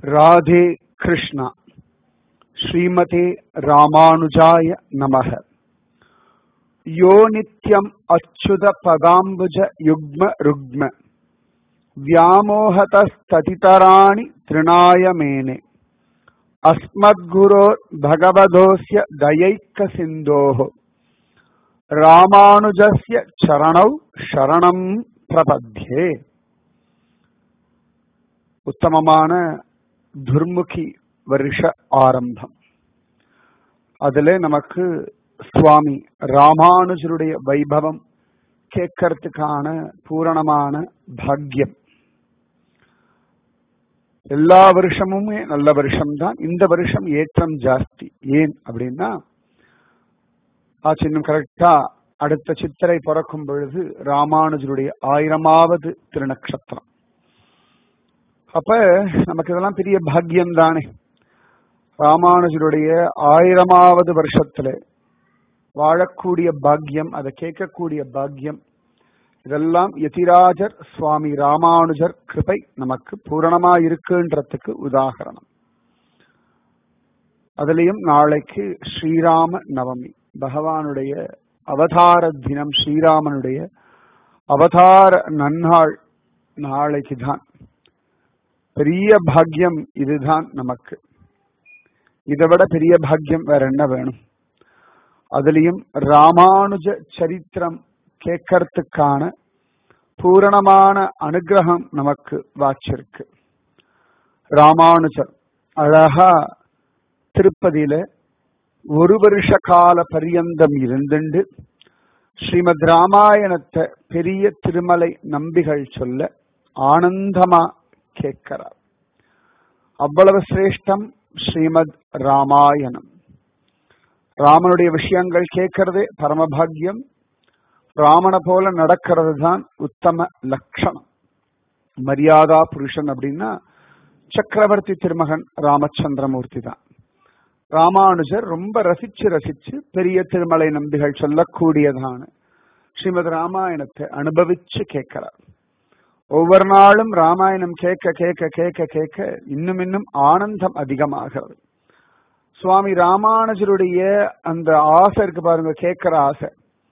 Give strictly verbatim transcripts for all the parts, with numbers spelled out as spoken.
राधे कृष्णा। श्रीमते रामानुजाय नमः। यो नित्यम् अच्युत पदाम्बुज युग्म रुग्म व्यामोहतस्ततितराणि तृणाय मेने अस्मद्गुरो भगवतोऽस्य दयैकसिन्धोः रामानुजस्य चरणौ शरणं प्रपद्ये। उत्तमமான துர்முகி வருஷ ஆரம்பம். அதிலே நமக்கு சுவாமி ராமானுஜருடைய வைபவம் கேட்கறதுக்கான பூரணமான பாக்கியம். எல்லா வருஷமுமே நல்ல வருஷம்தான். இந்த வருஷம் ஏற்றம் ஜாஸ்தி. ஏன் அப்படின்னா ஆச்சு இன்னும் கரெக்டா அடுத்த சித்திரை பிறக்கும் பொழுது ராமானுஜருடைய ஆயிரமாவது திருநக்ஷத்திரம். அப்ப நமக்கு இதெல்லாம் பெரிய பாக்கியம் தானே. ராமானுஜருடைய ஆயிரமாவது வருஷத்துல வாழக்கூடிய பாக்கியம், அதை கேட்கக்கூடிய பாக்கியம், இதெல்லாம் யதிராஜர் சுவாமி ராமானுஜர் கிருபை நமக்கு பூரணமா இருக்குன்றதுக்கு உதாகரணம். அதுலயும் நாளைக்கு ஸ்ரீராம நவமி, பகவானுடைய அவதார தினம், ஸ்ரீராமனுடைய அவதார நன்னாள் நாளைக்கு தான். பெரிய பாக்கியம் இதுதான் நமக்கு. இதை விட பெரிய பாக்கியம் வேற என்ன வேணும்? அதுலயும் ராமானுஜ சரித்திரம் கேட்கறதுக்கான பூரணமான அனுகிரகம் நமக்கு வாச்சிருக்கு. ராமானுஜர் அழகா திருப்பதியில ஒரு வருஷ கால பரியந்தம் இருந்துண்டு ஸ்ரீமத் ராமாயணத்தை பெரிய திருமலை நம்பிகள் சொல்ல ஆனந்தமா கேட்கிறார். அவ்வளவு சிரேஷ்டம் ஸ்ரீமத் ராமாயணம். ராமனுடைய விஷயங்கள் கேட்கறதே பரமபாகியம். ராமனை போல நடக்கிறது தான் உத்தம லட்சணம். மரியாதா புருஷன் அப்படின்னா சக்கரவர்த்தி திருமகன் ராமச்சந்திரமூர்த்தி தான். ராமானுஜர் ரொம்ப ரசிச்சு ரசிச்சு பெரிய திருமலை நம்பிகள் சொல்லக்கூடியதான ஸ்ரீமத் ராமாயணத்தை அனுபவிச்சு கேட்கிறார். ஒவ்வொரு நாளும் ராமாயணம் கேட்க கேட்க கேட்க கேட்க இன்னும் இன்னும் ஆனந்தம் அதிகமாகிறது. சுவாமி ராமானுஜருடைய அந்த ஆசை இருக்கு பாருங்க, கேட்கிற ஆசை,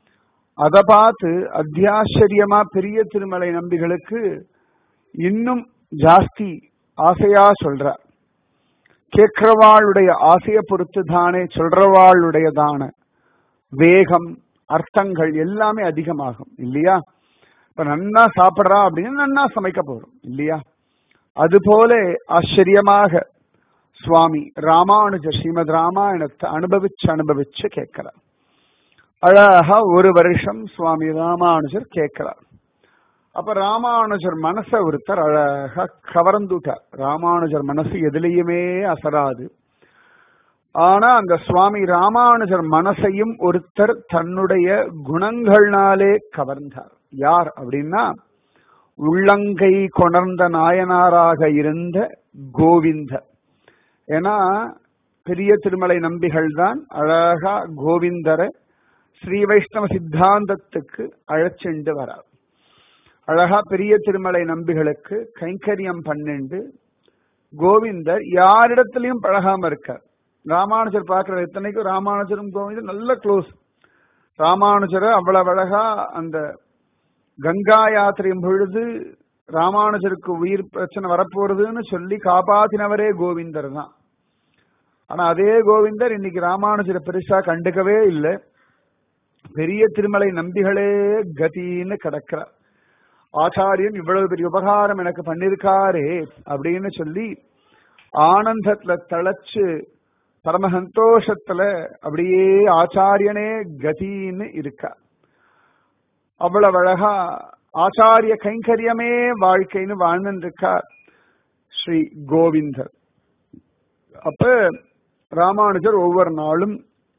அதை பார்த்து அத்தியாச்சரியமா பெரிய திருமலை நம்பிகளுக்கு இன்னும் ஜாஸ்தி ஆசையா சொல்றார். கேட்கிறவாளுடைய ஆசையை பொறுத்து தானே சொல்றவாளுடையதான வேகம், அர்த்தங்கள் எல்லாமே அதிகமாகும் இல்லையா? இப்ப நன்னா சாப்பிட்றா அப்படின்னு நன்னா சமைக்க போறோம் இல்லையா? அதுபோல ஆச்சரியமாக சுவாமி ராமானுஜர் ஸ்ரீமத் ராமாயணத்தை அனுபவிச்சு அனுபவிச்சு கேட்கிறார். அழகா ஒரு வருஷம் சுவாமி ராமானுஜர் கேட்கிறார். அப்ப ராமானுஜர் மனசை ஒருத்தர் அழகா கவர்ந்துட்டார். ராமானுஜர் மனசு எதுலையுமே அசராது. ஆனா அந்த சுவாமி ராமானுஜர் மனசையும் ஒருத்தர் தன்னுடைய குணங்கள்னாலே கவர்ந்தார். யார் அப்படின்னா உள்ளங்கை கொணர்ந்த நாயனாராக இருந்த கோவிந்தர். ஏன்னா பெரிய திருமலை நம்பிகள் தான் அழகா கோவிந்தரை ஸ்ரீ வைஷ்ணவ சித்தாந்தத்துக்கு அழைச்சிண்டு வரார். அழகா பெரிய திருமலை நம்பிகளுக்கு கைங்கரியம் பன்னெண்டு கோவிந்தர் யாரிடத்திலையும் பழகாம இருக்கார். ராமானுஜர் பார்க்கிற இத்தனைக்கும் ராமானுஜரும் கோவிந்தர் நல்ல க்ளோஸ். ராமானுஜரை அவ்வளவு அழகா அந்த கங்கா யாத்திரையும் பொழுது ராமானுஜருக்கு உயிர் பிரச்சனை வரப்போறதுன்னு சொல்லி காப்பாத்தினவரே கோவிந்தர் தான். ஆனா அதே கோவிந்தர் இன்னைக்கு ராமானுஜரை பெருசா கண்டுக்கவே இல்லை. பெரிய திருமலை நம்பிகளே கதின்னு கிடக்கிறார். ஆச்சாரியன் இவ்வளவு பெரிய உபகாரம் எனக்கு பண்ணிருக்காரே அப்படின்னு சொல்லி ஆனந்தத்துல தளச்சு பரம சந்தோஷத்துல அப்படியே ஆச்சாரியனே கதின்னு இருக்கா. அவ்வளவு அழகா ஆச்சாரிய கைங்கரியமே வாழ்க்கைன்னு வாழ்ந்துருக்கார் ஸ்ரீ கோவிந்தர். அப்ப ராமானுஜர் ஒவ்வொரு நாளும்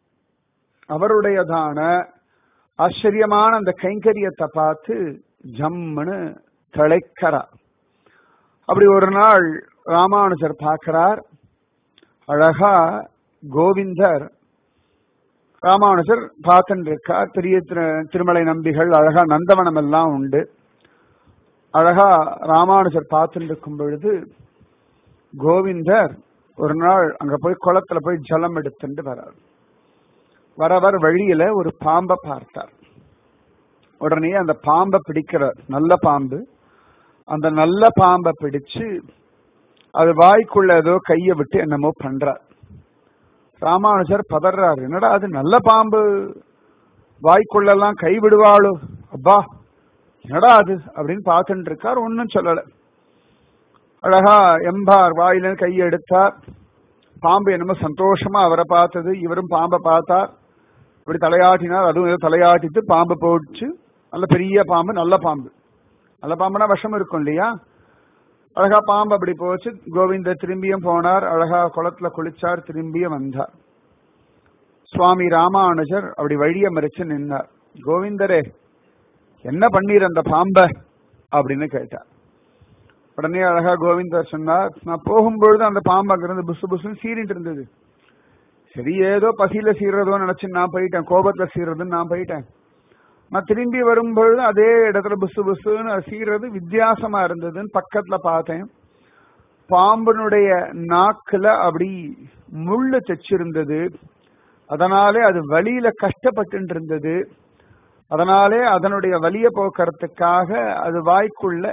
அவருடையதான ஆச்சரியமான அந்த கைங்கரியத்தை பார்த்து ஜம்முன்னு திளைக்கிறார். அப்படி ஒரு நாள் ராமானுஜர் பார்க்கிறார். அழகா கோவிந்தர் ராமானுஜர் பார்த்துட்டு இருக்கார். பெரிய திருமலை நம்பிகள் அழகா நந்தவனம் எல்லாம் உண்டு. அழகா ராமானுஜர் பார்த்துட்டு இருக்கும் பொழுது கோவிந்தர் ஒரு நாள் அங்க போய் குளத்துல போய் ஜலம் எடுத்துட்டு வரார். வரவர் வழியில ஒரு பாம்பை பார்த்தார். உடனே அந்த பாம்பை பிடிக்கிறார். நல்ல பாம்பு. அந்த நல்ல பாம்பை பிடிச்சு அது வாய்க்குள்ள ஏதோ கைய விட்டு என்னமோ பண்றார். ராமானுஜர் பதறாரு, என்னடா அது நல்ல பாம்பு, வாய்க்குள்ளெல்லாம் கை விடுவாளோ, அப்பா என்னடா அது அப்படின்னு பார்த்துட்டு இருக்கார். ஒன்னும் சொல்லல. அழகா எம்பார் வாயில கையை எடுத்தார். பாம்பு என்னமோ சந்தோஷமா அவரை பார்த்தது. இவரும் பாம்பை பார்த்தார். இப்படி தலையாட்டினார். அதுவும் ஏதோ தலையாட்டிட்டு பாம்பு போச்சு. நல்ல பெரிய பாம்பு, நல்ல பாம்பு. நல்ல பாம்புனா விஷம் இருக்கும் இல்லையா? அழகா பாம்பு அப்படி போச்சு. கோவிந்த திரும்பியும் போனார். அழகா குளத்துல குளிச்சார். திரும்பியும் வந்தார். சுவாமி ராமானுஜர் அப்படி வழிய மறிச்சு நின்னார். கோவிந்தரே, என்ன பண்ணீர் அந்த பாம்ப அப்படின்னு கேட்டார். உடனே அழகா கோவிந்தர் சொன்னார், நான் போகும்பொழுது அந்த பாம்பு அங்கிருந்து புசு புசுன்னு சீறிட்டு இருந்தது. சரி, ஏதோ பசியில சீர்றதோ நினைச்சு நான் போயிட்டேன், கோபத்துல சீர்றதுன்னு நான் போயிட்டேன். நான் திரும்பி வரும்பொழுது அதே இடத்துல புசு புசுன்னு சீர்றது வித்தியாசமா இருந்ததுன்னு பக்கத்துல பார்த்தேன். பாம்பினுடைய நாக்குல அப்படி முள்ளு தைச்சிருந்தது. அதனாலே அது வலியில கஷ்டப்பட்டு இருந்தது. அதனாலே அதனுடைய வலிய போக்குறதுக்காக அது வாய்க்குள்ள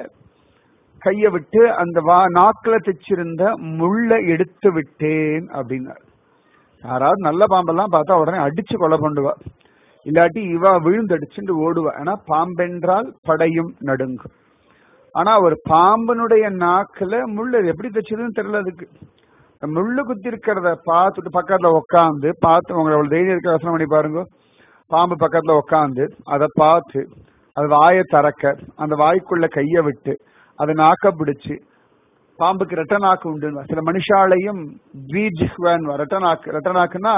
கைய விட்டு அந்த வா நாக்குல தைச்சிருந்த முள்ள எடுத்து விட்டேன் அப்படின்னார். யாராவது நல்ல பாம்பெல்லாம் பார்த்தா உடனே அடிச்சு கொலை பண்ணுவா, இல்லாட்டி இவா விழுந்தடிச்சுட்டு ஓடுவா. ஏன்னா பாம்பென்றால் படையும் நடுங்கும். ஆனா ஒரு பாம்பனுடைய நாக்குல முள்ளு எப்படி தைச்சதுன்னு தெரியல. அதுக்கு முள்ளு குத்தி இருக்கிறத பார்த்துட்டு பக்கத்துல உக்காந்து பார்த்து, உங்களை தைரியம் இருக்க யோசனை பண்ணி பாருங்க. பாம்பு பக்கத்துல உக்காந்து அதை பார்த்து அது வாயை திறக்க, அந்த வாய்க்குள்ள கைய விட்டு அதை நாக்க பிடிச்சு, பாம்புக்கு ரெட்ட நாக்கு உண்டு. சில மனுஷாலையும் ரெட்ட நாக்கு. ரெட்ட நாக்குன்னா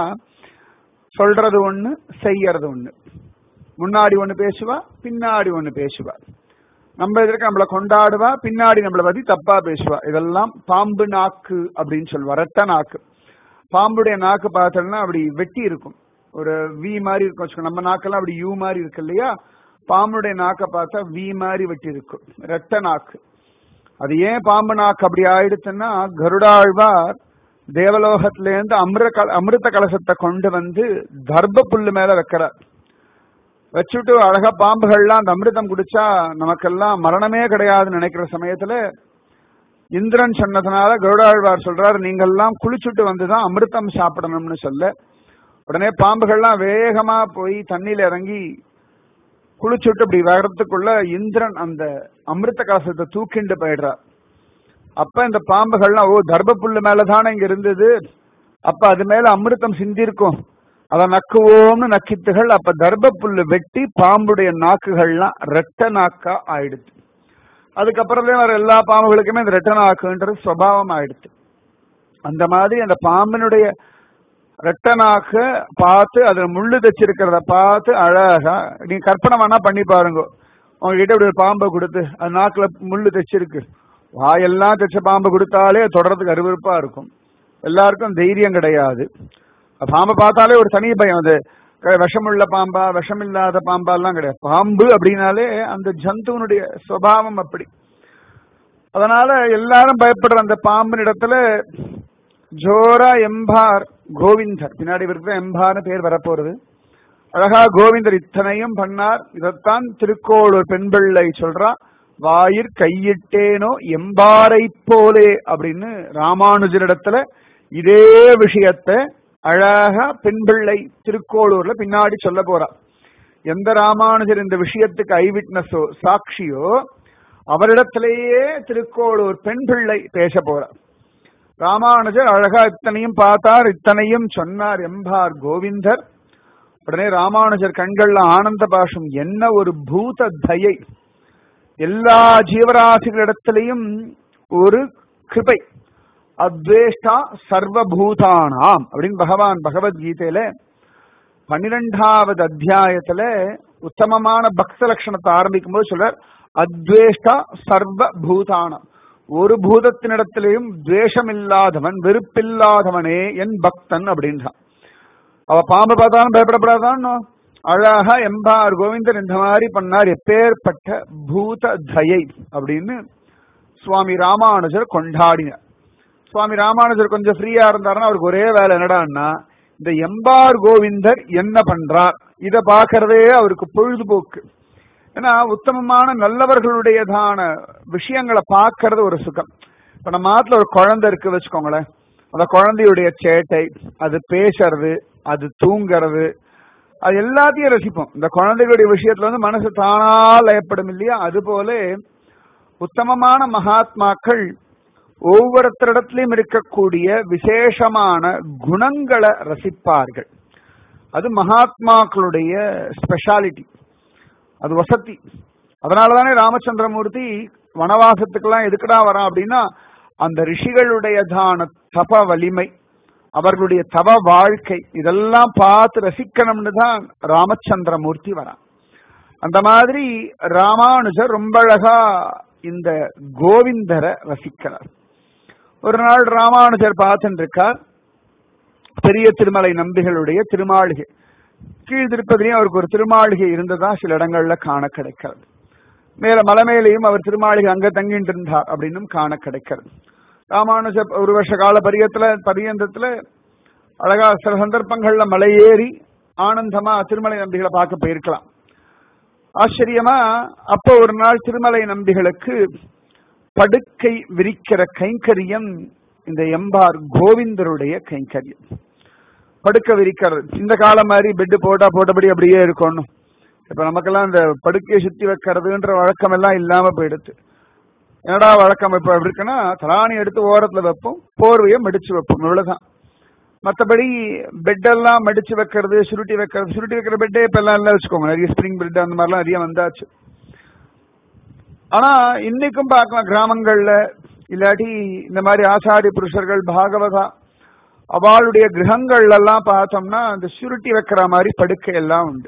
சொல்றது ஒண்ணு, செய்யறது ஒண்ணு. முன்னாடி ஒண்ணு பேசுவா, பின்னாடி ஒண்ணு பேசுவா. நம்ம எதிர்க்க நம்மளை கொண்டாடுவா, பின்னாடி நம்மளை பத்தி தப்பா பேசுவா. இதெல்லாம் பாம்பு நாக்கு அப்படின்னு சொல்லுவா, ரெட்ட நாக்கு. பாம்புடைய நாக்கு பார்த்தோம்னா அப்படி வெட்டி இருக்கும், ஒரு வி மாதிரி இருக்கும் வச்சுக்கோ. நம்ம நாக்கெல்லாம் அப்படி யூ மாதிரி இருக்கு இல்லையா? பாம்புடைய நாக்கை பார்த்தா வி மாதிரி வெட்டி இருக்கும், ரெட்ட நாக்கு. அது ஏன் பாம்பு நாக்கு அப்படி ஆயிடுச்சுன்னா, கருடாழ்வார் தேவலோகத்திலேருந்து அமிர்த அமிர்த கலசத்தை கொண்டு வந்து தர்ப புல்லு மேல வைக்கிறார். வச்சுட்டு அழகா பாம்புகள்லாம் அந்த அமிர்தம் குடிச்சா நமக்கெல்லாம் மரணமே கிடையாதுன்னு நினைக்கிற சமயத்துல இந்திரன் சொன்னதுனால கருடாழ்வார் சொல்றாரு, நீங்கெல்லாம் குளிச்சுட்டு வந்துதான் அமிர்தம் சாப்பிடணும்னு சொல்ல, உடனே பாம்புகள்லாம் வேகமா போய் தண்ணியில இறங்கி குளிச்சுட்டு இப்படி வர்றதுக்குள்ள இந்திரன் அந்த அமிர்த கலசத்தை தூக்கிண்டு போயிடுறார். அப்ப இந்த பாம்புகள்லாம், ஓ தர்ப புல்லு மேலதானே இங்க இருந்தது, அப்ப அது மேல அமிர்தம் சிந்திருக்கும், அத நக்குவோம்னு நக்கித்துகள். அப்ப தர்ப புல்லு வெட்டி பாம்புடைய நாக்குகள்லாம் ரெட்ட நாக்கா ஆயிடுச்சு. அதுக்கப்புறமே வர எல்லா பாம்புகளுக்குமே இந்த ரெட்ட நாக்குன்றது சுபாவம் ஆயிடுச்சு. அந்த மாதிரி அந்த பாம்பினுடைய ரெட்ட நாக்க பார்த்து அதுல முள்ளு தைச்சிருக்கிறத பார்த்து அழகா நீங்க கற்பனை வேணா பண்ணி பாருங்க. உங்ககிட்ட இப்படி ஒரு பாம்பை கொடுத்து அது நாக்குல முள்ளு தைச்சிருக்கு, வாயெல்லாம் தைச்ச பாம்பு கொடுத்தாலே தொடர்றதுக்கு அருவருப்பா இருக்கும். எல்லாருக்கும் தைரியம் கிடையாது. பாம்பை பார்த்தாலே ஒரு தனி பயம். அது விஷமுள்ள பாம்பா விஷமில்லாத பாம்பா எல்லாம் கிடையாது. பாம்பு அப்படின்னாலே அந்த ஜந்துவனுடைய சுபாவம் அப்படி. அதனால எல்லாரும் பயப்படுற அந்த பாம்பின் இடத்துல ஜோரா எம்பார் கோவிந்தர், பின்னாடி இருக்கிற எம்பார்னு பேர் வரப்போறது. அழகா கோவிந்தர் இத்தனையும் பண்ணார். இதைத்தான் திருக்கோளூர் பெண்பிள்ளை சொல்றா, வாயிற் கையிட்டேனோ எம்பாரை போலே அப்படின்னு ராமானுஜரிடத்துல இதே விஷயத்தை அழகா பெண்பிள்ளை திருக்கோளூர்ல பின்னாடி சொல்ல போறா. எந்த ராமானுஜர் இந்த விஷயத்துக்கு ஐ விட்னஸோ சாட்சியோ அவரிடத்திலேயே திருக்கோளூர் பெண் பிள்ளை பேச போறார். ராமானுஜர் அழகா இத்தனையும் பார்த்தார், இத்தனையும் சொன்னார் எம்பார் கோவிந்தர். உடனே ராமானுஜர் கண்கள்ல ஆனந்த பாஷம். என்ன ஒரு பூத தயை! எல்லா ஜீவராசிகளிடத்திலையும் ஒரு கிருபை. அத்வேஷ்டா சர்வபூதானாம் அப்படின்னு பகவான் பகவத்கீதையில பன்னிரெண்டாவது அத்தியாயத்துல உத்தமமான பக்த லட்சணத்தை ஆரம்பிக்கும் போது சொல்றார், அத்வேஷ்டா சர்வபூதானாம். ஒரு பூதத்தினிடத்திலையும் துவேஷம் இல்லாதவன், வெறுப்பில்லாதவனே என் பக்தன் அப்படின்றான். அவ பாம்பு பார்த்தாலும் பயப்படப்படாதான். அழகா எம்பார் கோவிந்தர் இந்த மாதிரி பண்ணார். எப்பேற்பட்ட பூத தயை அப்படின்னு சுவாமி ராமானுஜர் கொண்டாடினார். சுவாமி ராமானுஜர் கொஞ்சம் ஃப்ரீயா இருந்தாருன்னா அவருக்கு ஒரே வேலை என்னடான்னா இந்த எம்பார் கோவிந்தர் என்ன பண்றார் இத பாக்குறதே அவருக்கு பொழுதுபோக்கு. ஏன்னா உத்தமமான நல்லவர்களுடையதான விஷயங்களை பார்க்கறது ஒரு சுகம். இப்ப நம்ம நாட்டுல ஒரு குழந்தை இருக்கு வச்சுக்கோங்களேன், அந்த குழந்தையுடைய சேட்டை, அது பேசுறது, அது தூங்குறது, அது எல்லாத்தையும் ரசிப்போம். இந்த குழந்தைகளுடைய விஷயத்துல வந்து மனசு தானா லயப்படும் இல்லையா? அது போல உத்தமமான மகாத்மாக்கள் ஒவ்வொருத்தரிடத்திலும் இருக்கக்கூடிய விசேஷமான குணங்களை ரசிப்பார்கள். அது மகாத்மாக்களுடைய ஸ்பெஷாலிட்டி, அது வசதி. அதனாலதானே ராமச்சந்திரமூர்த்தி வனவாசத்துக்கெல்லாம் எதுக்குடா வரான் அப்படின்னா அந்த ரிஷிகளுடையதான தப வலிமை, அவர்களுடைய தவ வாழ்க்கை இதெல்லாம் பார்த்து ரசிக்கணும்னு தான் ராமச்சந்திரமூர்த்தி வரான். அந்த மாதிரி ராமானுஜர் ரொம்ப அழகா இந்த கோவிந்தரை ரசிக்கிறார். ஒரு நாள் ராமானுஜர் பார்த்துட்டு இருக்கார், பெரிய திருமலை நம்பிகளுடைய திருமாளிகை. கீழ் திருப்பதிலையும் அவருக்கு ஒரு திருமாளிகை இருந்ததா சில இடங்கள்ல காண கிடைக்கிறது. மேல மலை மேலையும் அவர் திருமாளிகை அங்க தங்கிட்டு இருந்தார் அப்படின்னு காண கிடைக்கிறது. ராமானுஜர் ஒரு வருஷ கால பரியத்துல பரியந்தத்துல அழகா சில சந்தர்ப்பங்கள்ல மலையேறி ஆனந்தமா திருமலை நம்பிகளை பார்க்க போயிருக்கலாம். ஆச்சரியமா அப்ப ஒரு நாள் திருமலை நம்பிகளுக்கு படுக்கை விரிக்கிற கைங்கரியம் இந்த எம்பார் கோவிந்தருடைய கைங்கரியம். படுக்கை விரிக்கிறது இந்த காலம் மாதிரி பெட்டு போட்டா போட்டபடி அப்படியே இருக்கணும். இப்ப நமக்கெல்லாம் இந்த படுக்கையை சுத்தி வைக்கிறதுன்ற வழக்கம் எல்லாம் இல்லாம போயிடுது. என்னடா வழக்கம் இப்ப எப்படி இருக்குன்னா, தலாணி எடுத்து ஓரத்துல வைப்போம், போர்வையை மடிச்சு வைப்போம், இவ்வளவுதான். மற்றபடி பெட்டெல்லாம் மடிச்சு வைக்கிறது, சுருட்டி வைக்கிறது, சுருட்டி வைக்கிற பெட்டே இப்ப எல்லாம் இல்ல வச்சுக்கோங்க. நிறைய ஸ்பிரிங் பெட் அந்த மாதிரிலாம் நிறைய வந்தாச்சு. ஆனா இன்னைக்கும் பார்க்கலாம் கிராமங்கள்ல, இல்லாட்டி இந்த மாதிரி ஆசாரி புருஷர்கள் பாகவதா அவளுடைய கிரகங்கள்ல எல்லாம் பார்த்தோம்னா அந்த சுருட்டி வைக்கிற மாதிரி படுக்கை எல்லாம் உண்டு.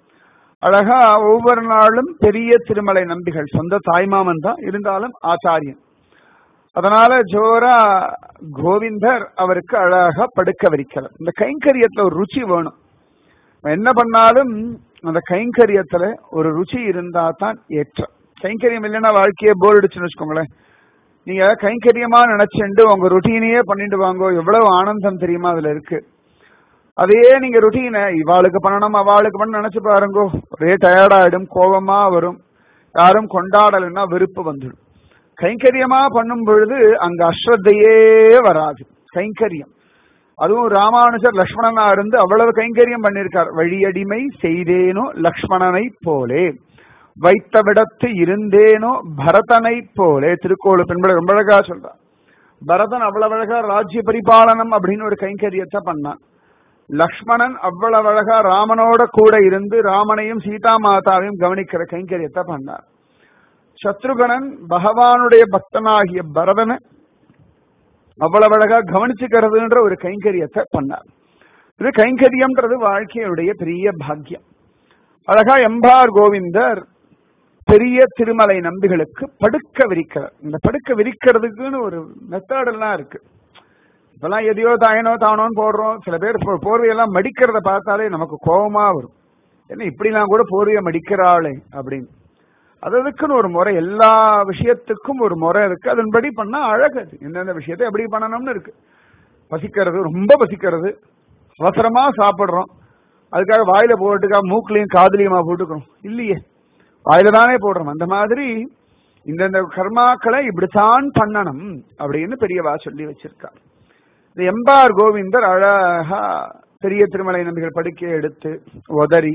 அழகா ஒவ்வொரு நாளும் பெரிய திருமலை நம்பிகள் சொந்த தாய்மாமன் தான், இருந்தாலும் ஆச்சாரியன். அதனால ஜோரா கோவிந்தர் அவருக்கு அழகா படுக்க விரிக்கிறார். இந்த கைங்கரியத்துல ஒரு ருச்சி வேணும். என்ன பண்ணாலும் அந்த கைங்கரியத்துல ஒரு ருச்சி இருந்தா தான் ஏற்றம். கைங்கரியம் இல்லைன்னா வாழ்க்கையே போர் அடிச்சுன்னு வச்சுக்கோங்களேன். நீங்க கைங்கரியமா நினைச்சுண்டு உங்க ருட்டீனையே பண்ணிட்டு வாங்கோ, எவ்வளவு ஆனந்தம் தெரியுமா அதுல இருக்கு. அதையே நீங்க ருட்டீனை இவாளுக்கு பண்ணணும் அவளுக்கு பண்ண நினைச்சு பாருங்கோ, ஒரே டயர்டாயிடும், கோபமா வரும், யாரும் கொண்டாடலைன்னா வெறுப்பு வந்துடும். கைங்கரியமா பண்ணும் பொழுது அங்க அஸ்ரத்தையே வராது. கைங்கரியம் அதுவும் ராமானுஜர் லக்ஷ்மணனா இருந்து அவ்வளவு கைங்கரியம் பண்ணிருக்கார். வழியடிமை செய்தேனோ லக்ஷ்மணனை போலே, வைத்த விடத்து இருந்தேனோ பரதனை போலே. திருக்கோளு பெண்பட ரொம்ப அழகா சொல்றார். பரதன் அவ்வளவு அழகா ராஜ்ய பரிபாலனம் அப்படின்னு ஒரு கைங்கரியத்தை பண்ணான். லக்ஷ்மணன் அவ்வளவு அழகா ராமனோட கூட இருந்து ராமனையும் சீதா மாதாவையும் கவனிக்கிற கைங்கரியத்தை பண்ணார். சத்ருகணன் பகவானுடைய பக்தனாகிய பரதனை அவ்வளவு அழகா கவனிச்சுக்கிறதுன்ற ஒரு கைங்கரியத்தை பண்ணார். இது கைங்கரியம்ன்றது வாழ்க்கையுடைய பெரிய பாக்கியம். அழகா எம்பார் கோவிந்தர் பெரிய திருமலை நம்பிகளுக்கு படுக்க விரிக்கிறார். இந்த படுக்க விரிக்கிறதுக்குன்னு ஒரு மெத்தடெல்லாம் இருக்கு. இப்பெல்லாம் எதையோ தாயனோ தானோன்னு போடுறோம். சில பேர் போர்வையெல்லாம் மடிக்கிறத பார்த்தாலே நமக்கு கோபமா வரும். என்ன இப்படிலாம் கூட போர்வையை மடிக்கிறாளே அப்படின்னு. அதுக்குன்னு ஒரு முறை, எல்லா விஷயத்துக்கும் ஒரு முறை இருக்கு. அதன்படி பண்ணா அழகு. எந்தெந்த விஷயத்தை எப்படி பண்ணணும்னு இருக்கு. பசிக்கிறது, ரொம்ப பசிக்கிறது, அவசரமா சாப்பிடுறோம், அதுக்காக வாயில போட்டுக்காக மூக்குலையும் காதலியுமா போட்டுக்கிறோம் இல்லையே, வாயில தானே போடுறோம். அந்த மாதிரி இந்தந்த கர்மாக்களை இப்படித்தான் பண்ணணும் அப்படின்னு பெரியவா சொல்லி வச்சிருக்கார். இந்த எம்பார் கோவிந்தர் அழகா பெரிய திருமலை நம்பிகள் படுக்கையை எடுத்து உதறி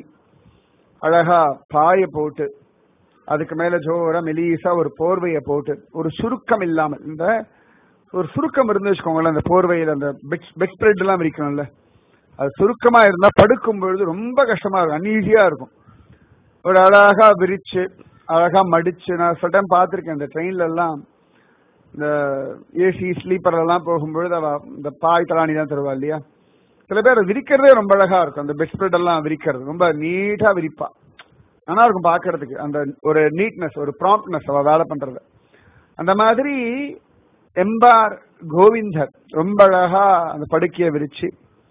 அழகா பாய போட்டு அதுக்கு மேல ஜோர மெலீசா ஒரு போர்வையை போட்டு, ஒரு சுருக்கம் இல்லாமல், இந்த ஒரு சுருக்கம் இருந்து வச்சுக்கோங்களேன், அந்த போர்வையில் அந்த பெட் ஸ்ப்ரெட் எல்லாம் விரிக்கணும்ல, அது சுருக்கமா இருந்தா படுக்கும் பொழுது ரொம்ப கஷ்டமா இருக்கும், அன்ஈஸியா இருக்கும். ஒரு அழகா விரிச்சு அழகா மடிச்சு, நான் சில டைம் பார்த்திருக்கேன் இந்த ட்ரெயின்ல எல்லாம், இந்த ஏசி ஸ்லீப்பர் எல்லாம் போகும்பொழுது அவ இந்த பாய் தலாணி தான் தருவா இல்லையா, சில பேர் விரிக்கிறதே ரொம்ப அழகா இருக்கும். அந்த பெட் ஸ்ப்ரெட் எல்லாம் விரிக்கிறது ரொம்ப நீட்டா விரிப்பா, நல்லா இருக்கும் பாக்குறதுக்கு. அந்த ஒரு நீட்னஸ், ஒரு ப்ராம்ப்ட்னஸ் அவ வேலை பண்றது. அந்த மாதிரி எம்பார் கோவிந்தர் ரொம்ப அழகா அந்த படுக்கையை விரிச்சு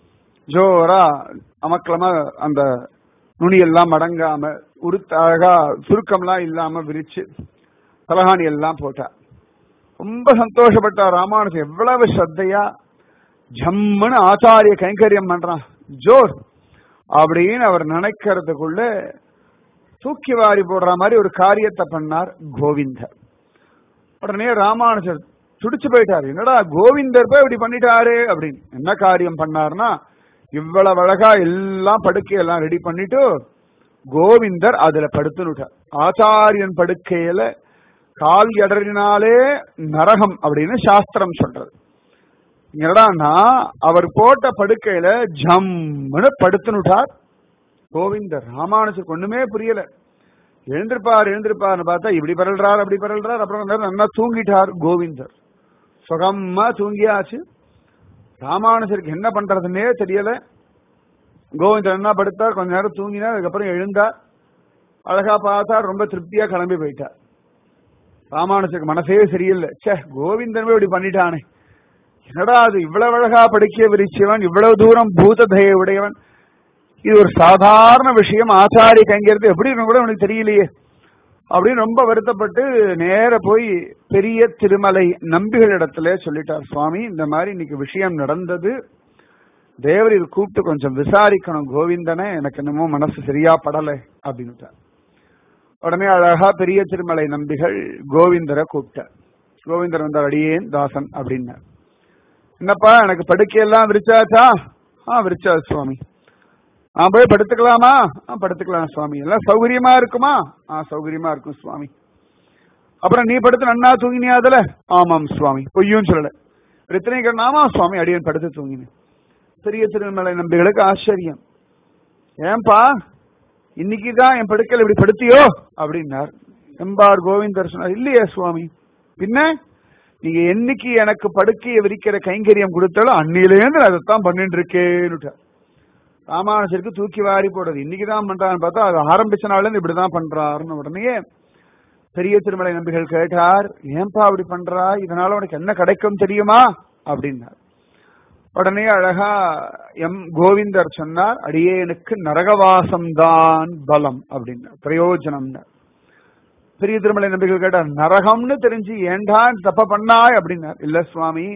ஜோரா அமக்கலமா அந்த நுனியெல்லாம் மடங்காம உருத்த அழகா சுருக்கம்லாம் இல்லாம விரிச்சு தலகாணி எல்லாம் போட்டார். ரொம்ப சந்தோஷப்பட்டார் ராமானுஜர். எவ்வளவு ஸ்ரத்தையா ஜம்முன்னு ஆச்சாரிய கைங்கரியம் பண்றான் ஜோர் அப்படின்னு அவர் நினைக்கிறதுக்குள்ள தூக்கி வாரி போடுற மாதிரி ஒரு காரியத்தை பண்ணார் கோவிந்தர். உடனே ராமானுஜர் துடிச்சு போயிட்டாரு. என்னடா கோவிந்தர் போய் இப்படி பண்ணிட்டாரு அப்படின்னு. என்ன காரியம் பண்ணார்னா, இவ்வளவு அழகா எல்லாம் படுக்கையெல்லாம் ரெடி பண்ணிட்டு கோவிந்தர் அதுல படுத்துனுட்டார். ஆச்சாரியன் படுக்கையில கால் இடறினாலே நரகம் அப்படின்னு சாஸ்திரம் சொல்றது. என்னடான்னா அவர் போட்ட படுக்கையில ஜம்முன்னு படுத்துனுட்டார் கோவிந்தர். ராமானுஜருக்கு ஒண்ணுமே புரியல. எழுந்திருப்பார் எழுந்திருப்பார்னு பார்த்தா இப்படி பரல்றார் அப்படி பரல்றார். அப்புறம் நல்லா தூங்கிட்டார் கோவிந்தர். சுகமா தூங்கியாச்சு. ராமானுஜருக்கு என்ன பண்றதுன்னே தெரியல. கோவிந்தர் என்ன படுத்தார், கொஞ்ச நேரம் தூங்கினார். அதுக்கப்புறம் எழுந்தார், அழகா பார்த்தார், ரொம்ப திருப்தியா கிளம்பி போயிட்டார். ராமானுஜருக்கு மனசே சரியில்லை. சே, கோவிந்தன் இப்படி பண்ணிட்டானே, என்னடா அது இவ்வளவு அழகா படுக்கைய விரிச்சவன், இவ்வளவு தூரம் பூத தயை உடையவன், இது ஒரு சாதாரண விஷயம், ஆச்சாரிய கைங்கிறது எப்படி கூட உனக்கு தெரியலையே அப்படின்னு ரொம்ப வருத்தப்பட்டு நேர போய் பெரிய திருமலை நம்பிகள் இடத்துல சொல்லிட்டார். சுவாமி, இந்த மாதிரி இன்னைக்கு விஷயம் நடந்தது, தேவர் இது கூப்பிட்டு கொஞ்சம் விசாரிக்கணும் கோவிந்தனை, எனக்கு என்னமோ மனசு சரியா படலை அப்படின்னுட்டார். உடனே அழகா பெரிய திருமலை நம்பிகள் கோவிந்தரை கூப்பிட்டார். கோவிந்தர் வந்தார். அடியேன் தாசன் அப்படின்னார். என்னப்பா, எனக்கு படுக்கையெல்லாம் விரிச்சாச்சா? ஆ விரிச்சா சுவாமி. நான் போய் படுத்துக்கலாமா? ஆ படுத்துக்கலாம் சுவாமி. எல்லாம் சௌகரியமா இருக்குமா? ஆ சௌகரியமா இருக்கும் சுவாமி. அப்புறம் நீ படுத்து நன்னா தூங்கினியா அதுல? ஆமாம் சுவாமி. பொய்யும் சொல்லல. எத்தனை ஆமா சுவாமி, அடியன் படுத்து தூங்கினேன். பெரிய திருமலை நம்பிகளுக்கு ஆச்சரியம். ஏன்பா இன்னைக்குதான் என் படுக்கையில் இப்படி படுத்தியோ அப்படின்னார். எம்பார் கோவிந்தர் சொன்னார், இல்லையே சுவாமி, பின்ன நீங்க என்னைக்கு எனக்கு படுக்கையை விரிக்கிற கைங்கரியம் கொடுத்தாலும் அன்னிலேருந்து நான் அதைத்தான் பண்ணிட்டு இருக்கேன்னு. ராமானுஜருக்கு தூக்கி வாரி போடுறது. இன்னைக்குதான் பண்றான்னு பார்த்தா அது ஆரம்பிச்ச நாள்ல இருந்து இப்படிதான் பண்றாருன்னு. உடனே பெரிய திருமலை நம்பிகள் கேட்டார், ஏன்பா அப்படி பண்றா, இதனால உனக்கு என்ன கிடைக்கும் தெரியுமா அப்படின்னார். உடனே அழகா எம் கோவிந்தர் சொன்னார், அடியேனுக்கு நரகவாசம்தான் பலம் அப்படின்னார், பிரயோஜனம். பெரிய திருமலை நம்பிகள் கேட்டார், நரகம்னு தெரிஞ்சு ஏண்டா தப்ப பண்ணாய் அப்படின்னார். இல்ல சுவாமி,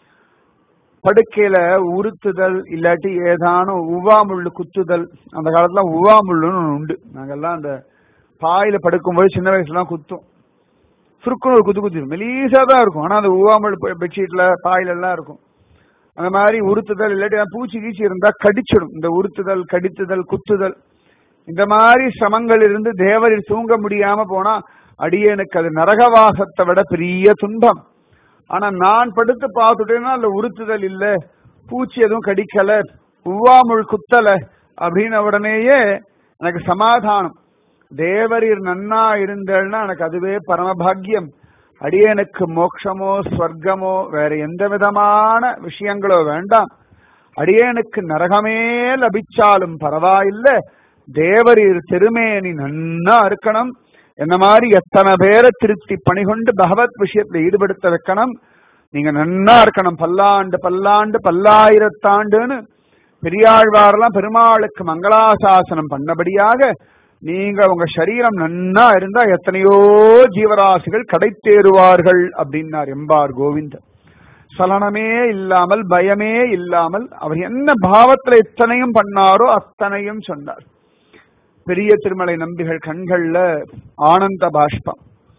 படுக்கையில உறுத்துதல் இல்லாட்டி ஏதானும் உவா முள்ளு குத்துதல், அந்த காலத்துல உவா முள்ளுன்னு உண்டு. நாங்கெல்லாம் அந்த பாயில படுக்கும்போது சின்ன வயசுலாம் குத்தும், சுருக்குன்னு ஒரு குத்து குத்தி மெலீசா தான் இருக்கும். ஆனா அந்த உவா முள் பெட்ஷீட்ல பாயில எல்லாம் இருக்கும். அந்த மாதிரி உறுத்துதல் இல்லாட்டி பூச்சி கீச்சி இருந்தா கடிச்சிடும். இந்த உறுத்துதல், கடித்துதல், குத்துதல், இந்த மாதிரி சிரமங்கள் இருந்து தேவரில் தூங்க முடியாம போனா அடியேனுக்கு அது நரகவாசத்தை விட பெரிய துன்பம். ஆனா நான் படுத்து பார்த்துட்டேன்னா அதுல உறுத்துதல் இல்ல, பூச்சி எதுவும் கடிக்கல, உவ்வாமுள் குத்தல அப்படின்னு உடனேயே எனக்கு சமாதானம். தேவரீர் நன்னா இருந்தேன்னா எனக்கு அதுவே பரமபாகியம். அடியேனுக்கு மோட்சமோ ஸ்வர்க்கமோ வேற எந்த விதமான விஷயங்களோ வேண்டாம். அடியேனுக்கு நரகமே லபிச்சாலும் பரவாயில்ல, தேவரீர் திருமேனி நன்னா இருக்கணும். என்ன மாதிரி எத்தனை பேரை திருப்தி பணிகொண்டு பகவத் விஷயத்துல ஈடுபடுத்த வைக்கணும். நீங்க நன்னா இருக்கணும், பல்லாண்டு பல்லாண்டு பல்லாயிரத்தாண்டுன்னு பெரியாழ்வாரெல்லாம் பெருமாளுக்கு மங்களாசாசனம் பண்ணபடியாக நீங்க உங்க சரீரம் நன்னா இருந்தா எத்தனையோ ஜீவராசிகள் கடை தேறுவார்கள் அப்படின்னார் எம்பார் கோவிந்தர். சலனமே இல்லாமல், பயமே இல்லாமல் அவர் என்ன பாவத்துல இத்தனையும் பண்ணாரோ அத்தனையும் சொன்னார். பெரிய திருமலை நம்பிகள் கண்கள்ல ஆனந்த பாஷ்பம்.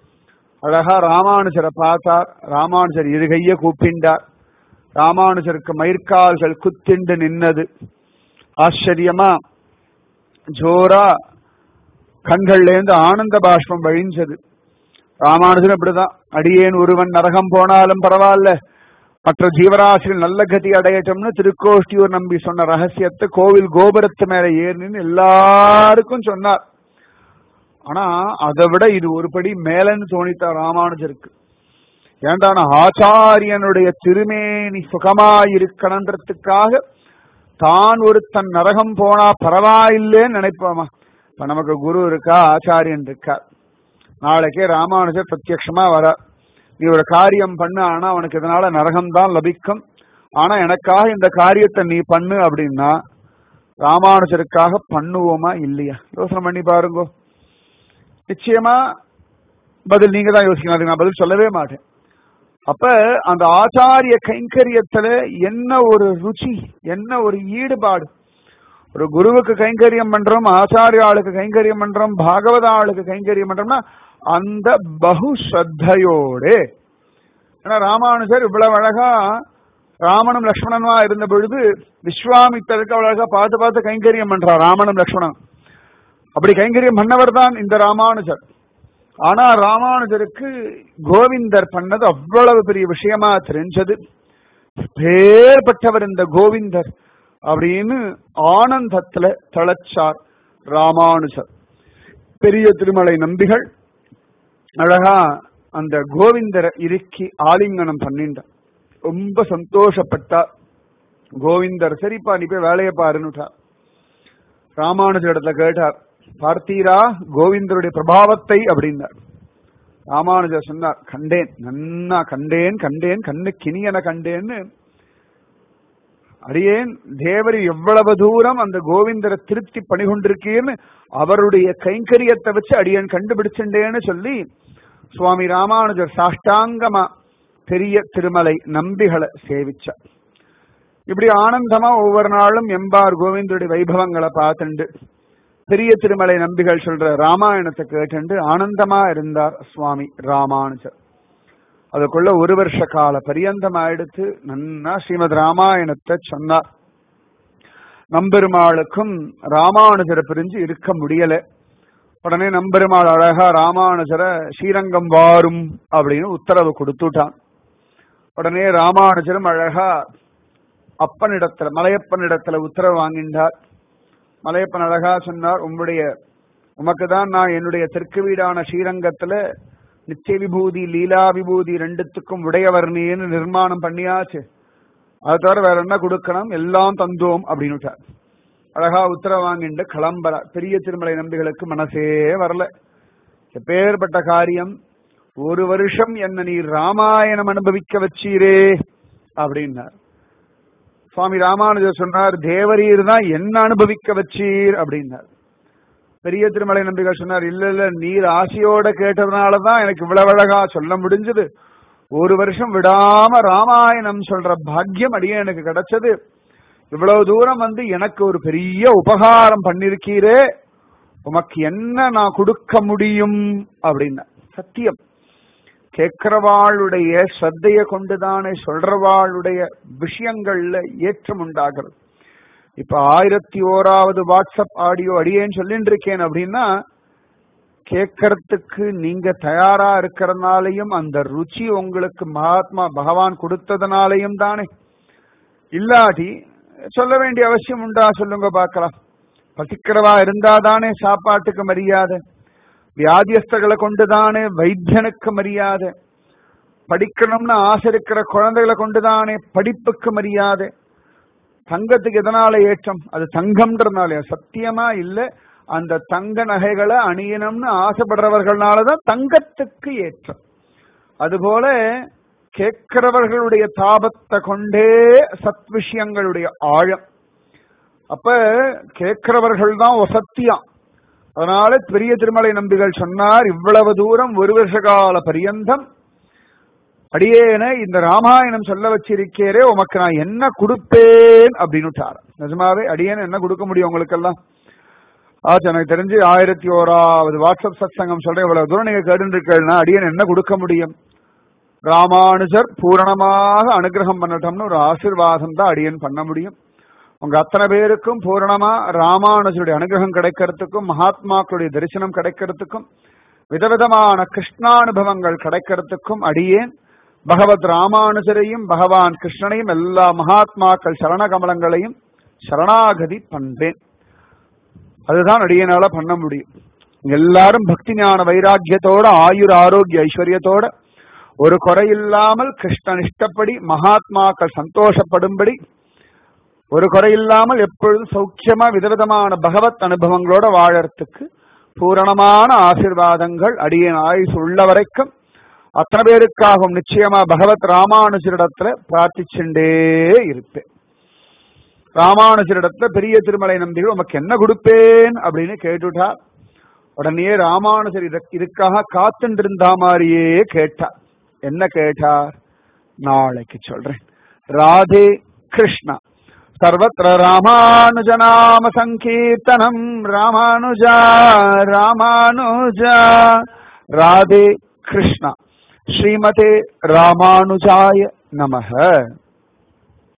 அழகா ராமானுஜரை பார்த்தார். ராமானுஜர் இருகைய கூப்பிண்டார். ராமானுஜருக்கு மயிர்கால்கள் குத்திண்டு நின்னது. ஆச்சரியமா ஜோரா கண்கள்ல இருந்து ஆனந்த பாஷ்பம் வழிஞ்சது. ராமானுஜன் இப்படிதான், அடியேன் ஒருவன் நரகம் போனாலும் பரவாயில்ல, மற்ற ஜீவராசிகள் நல்ல கதி அடையட்டும்னு திருக்கோஷ்டியூர் நம்பி சொன்ன ரகசியத்தை கோவில் கோபுரத்து மேல ஏறின்னு எல்லாருக்கும் சொன்னார். ஆனா அதை விட இது ஒருபடி மேலன்னு தோணித்தார் ராமானுஜருக்கு. ஏண்டான ஆச்சாரியனுடைய திருமேனி சுகமாயிருக்கணுன்றதுக்காக தான் ஒருத்தன் நரகம் போனா பரவாயில்லைன்னு நினைப்போமா? இப்ப நமக்கு குரு இருக்கா, ஆச்சாரியன் இருக்கா, நாளைக்கே ராமானுஜர் பிரத்யட்சமா வர, நீ ஒரு காரியம் பண்ணு, ஆனா அவனுக்கு இதனால நரகம்தான் லபிக்கும், ஆனா எனக்காக இந்த காரியத்தை நீ பண்ணு அப்படின்னா ராமானுஜருக்காக பண்ணுவோமா இல்லையா? யோசனை பண்ணி பாருங்க. நிச்சயமா பதில் நீங்க தான் யோசிக்கணும், அதுக்கு நான் பதில் சொல்லவே மாட்டேன். அப்ப அந்த ஆச்சாரிய கைங்கரியத்துல என்ன ஒரு ருச்சி, என்ன ஒரு ஈடுபாடு. ஒரு குருவுக்கு கைங்கரியம் பண்றோம், ஆச்சாரிய ஆளுக்கு கைங்கரியம் பண்றோம், பாகவத ஆளுக்கு கைங்கரியம் பண்றோம்னா அந்த பகு ஸ்ரத்தையோட. ஏன்னா ராமானுஜர் இவ்வளவு அழகா ராமனும் லக்ஷ்மணனுமா இருந்த பொழுது விஸ்வாமித்தருக்கு அவ்வளவு அழகா பார்த்து பார்த்து கைங்கரியம் பண்றார் ராமனும் லக்ஷ்மணன். அப்படி கைங்கரியம் பண்ணவர் தான் இந்த ராமானுஜர். ஆனா ராமானுஜருக்கு கோவிந்தர் பண்ணது அவ்வளவு பெரிய விஷயமா தெரிஞ்சது. பேர்பட்டவர் இந்த கோவிந்தர் அப்படின்னு ஆனந்தத்துல தளச்சார் ராமானுஜர். பெரிய திருமலை நம்பிகள் அழகா அந்த கோவிந்தரை இறுக்கி ஆலிங்கனம் பண்ணிட்டார். ரொம்ப சந்தோஷப்பட்டார் கோவிந்தர். சரிப்பா நீ போய் வேலையை பாருன்னுட்டார். ராமானுஜர் இடத்துல கேட்டார், பார்த்தீரா கோவிந்தருடைய பிரபாவத்தை அப்படின்னார். ராமானுஜர் சொன்னார், கண்டேன், நன்னா கண்டேன் கண்டேன் கண்ணு கிணியன கண்டேன்னு. அடியேன் தேவரி எவ்வளவு தூரம் அந்த கோவிந்தரை திருப்தி பண்ணி கொண்டிருக்கேன்னு அவருடைய கைங்கரியத்தை வச்சு அடியேன் கண்டுபிடிச்சுட்டேன்னு சொல்லி சுவாமி ராமானுஜர் சாஷ்டாங்கமா பெரிய திருமலை நம்பிகளை சேவிச்சார். இப்படி ஆனந்தமா ஒவ்வொரு நாளும் எம்பார் கோவிந்தருடைய வைபவங்களை பார்த்துண்டு பெரிய திருமலை நம்பிகள் சொல்ற ராமாயணத்தை கேட்டு ஆனந்தமா இருந்தார் சுவாமி ராமானுஜர். அதுக்குள்ள ஒரு வருஷ கால பரியந்தம் ஆயிடுத்து நன்னா ஸ்ரீமத் ராமாயணத்தை சொன்னார். நம்பெருமாளுக்கும் ராமானுஜரை பிரிஞ்சு இருக்க முடியல. உடனே நம்பெருமாள் அழகா ராமானுஜரை ஸ்ரீரங்கம் வாரும் அப்படின்னு உத்தரவு கொடுத்துட்டான். உடனே ராமானுஜரும் அழகா அப்பனிடத்துல மலையப்பனிடத்துல உத்தரவு வாங்கின்றார். மலையப்பன் அழகா சொன்னார், உங்களுடைய உமக்கு தான் நான் என்னுடைய தெற்கு வீடான ஸ்ரீரங்கத்துல நித்திய விபூதி லீலா விபூதி ரெண்டுத்துக்கும் உடையவர்ணின்னு நிர்மாணம் பண்ணியாச்சு. அது தவிர வேற என்ன கொடுக்கணும், எல்லாம் தந்தோம் அப்படின்னுட்டார். அழகா உத்தரவு வாங்கிட்டு கிளம்புற. பெரிய திருமலை நம்பிகளுக்கு மனசே வரல. எப்பேற்பட்ட காரியம், ஒரு வருஷம் என்ன நீர் ராமாயணம் அனுபவிக்க வச்சீரே அப்படின்னார். சுவாமி ராமானுஜர் சொன்னார், தேவரீர் தான் என்ன அனுபவிக்க வச்சீர் அப்படின்னார். பெரிய திருமலை நம்பிகள் சொன்னார், இல்ல இல்ல நீர் ஆசையோட கேட்டதுனாலதான் எனக்கு இவ்வளவு அழகா சொல்ல முடிஞ்சது. ஒரு வருஷம் விடாம ராமாயணம் சொல்ற பாக்கியம் அடியே எனக்கு கிடைச்சது. இவ்வளவு தூரம் வந்து எனக்கு ஒரு பெரிய உபகாரம் பண்ணிருக்கீரே, உமக்கு என்ன நான் கொடுக்க முடியும் அப்படின்னா. சத்தியம் கேட்கிறவாளுடைய ஸ்ரத்தைய கொண்டுதானே சொல்றவாளுடைய விஷயங்கள்ல ஏற்றம் உண்டாகிறது. இப்ப ஆயிரத்தி ஓராவது வாட்ஸ்அப் ஆடியோ அடியேன்னு சொல்லிட்டு இருக்கேன் அப்படின்னா கேட்கறதுக்கு நீங்க தயாரா இருக்கிறதுனாலையும் அந்த ருச்சி உங்களுக்கு மகாத்மா பகவான் கொடுத்ததுனாலையும் தானே. இல்லாட்டி சொல்ல வேண்டிய அவசியம் உண்டா சொல்லுங்க பார்க்கலாம். பசிக்கிறவா இருந்தாதானே சாப்பாட்டுக்கு மரியாதை, வியாதியஸ்தர்களை கொண்டுதானே வைத்தியனுக்கு மரியாதை, படிக்கணும்னு ஆசை இருக்கிற குழந்தைகளை கொண்டுதானே படிப்புக்கு மரியாதை. தங்கத்துக்கு எதனால ஏற்றம், அது தங்கம்ன்றதுனால சத்தியமா இல்ல. அந்த தங்க நகைகளை அணியணும்னு ஆசைப்படுறவர்களாலதான் தங்கத்துக்கு ஏற்றம். அதுபோல கேட்கிறவர்களுடைய தாபத்தை கொண்டே சத் விஷயங்களுடைய ஆழம். அப்ப கேட்கிறவர்கள் தான் சத்தியம். அதனால பெரிய திருமலை நம்பிகள் சொன்னார், இவ்வளவு தூரம் ஒரு வருஷ கால பரியந்தம் அடியேன இந்த ராமாயணம் சொல்ல வச்சிருக்கேரே, உமக்கு நான் என்ன கொடுப்பேன் அப்படின்னுட்டார். நிஜமாவே அடியேன என்ன கொடுக்க முடியும் உங்களுக்கெல்லாம்? ஆச்சு, எனக்கு தெரிஞ்சு ஆயிரத்தி ஓராவது வாட்ஸ்அப் சத் சங்கம் சொல்றேன், இவ்வளவு தூரம் நீங்க கேட்டு இருக்கீங்கன்னா அடியேன் என்ன கொடுக்க முடியும்? ராமானுஜர் பூரணமாக அனுகிரகம் பண்ணட்டோம்னு ஒரு ஆசீர்வாதம் தான் அடியேன் பண்ண முடியும். உங்க அத்தனை பேருக்கும் பூரணமா ராமானுஜருடைய அனுகிரகம் கிடைக்கிறதுக்கும், மகாத்மாக்களுடைய தரிசனம் கிடைக்கிறதுக்கும், விதவிதமான கிருஷ்ணானுபவங்கள் கிடைக்கிறதுக்கும் அடியேன் பகவத் ராமானுஜரையும் பகவான் கிருஷ்ணனையும் எல்லா மகாத்மாக்கள் சரண கமலங்களையும் சரணாகதி பண்பேன். அதுதான் அடியனால பண்ண முடியும். எல்லாரும் பக்தி ஞான வைராக்கியத்தோட ஆயுர் ஆரோக்கிய ஐஸ்வர்யத்தோட ஒரு குறையில்லாமல் கிருஷ்ணன் இஷ்டப்படி மகாத்மாக்கள் சந்தோஷப்படும்படி ஒரு குறையில்லாமல் எப்பொழுதும் சௌக்கியமா விதவிதமான பகவத் அனுபவங்களோட வாழறதுக்கு பூரணமான ஆசீர்வாதங்கள் அடியேன் ஆயுசு உள்ள வரைக்கும் அத்தனை பேருக்காகவும் நிச்சயமா பகவத் ராமானுஜரிடத்துல பிரார்த்திச்சுட்டே இருப்பேன். ராமானுஜரிடத்துல பெரிய திருமலை நம்பிகள் உமக்கு என்ன கொடுப்பேன் அப்படின்னு கேட்டுட்டார். உடனே ராமானுஜர் இதுக்காக காத்துட்டு இருந்தா மாதிரியே கேட்டார். என்ன கேட்டார்? நாளைக்கு சொல்றேன். ராதே கிருஷ்ணா. सर्वत्र रामानुजनाम संकीर्तनम रामानुजा रामानुजा. राधे कृष्णा. श्रीमते रामानुजाय नमः.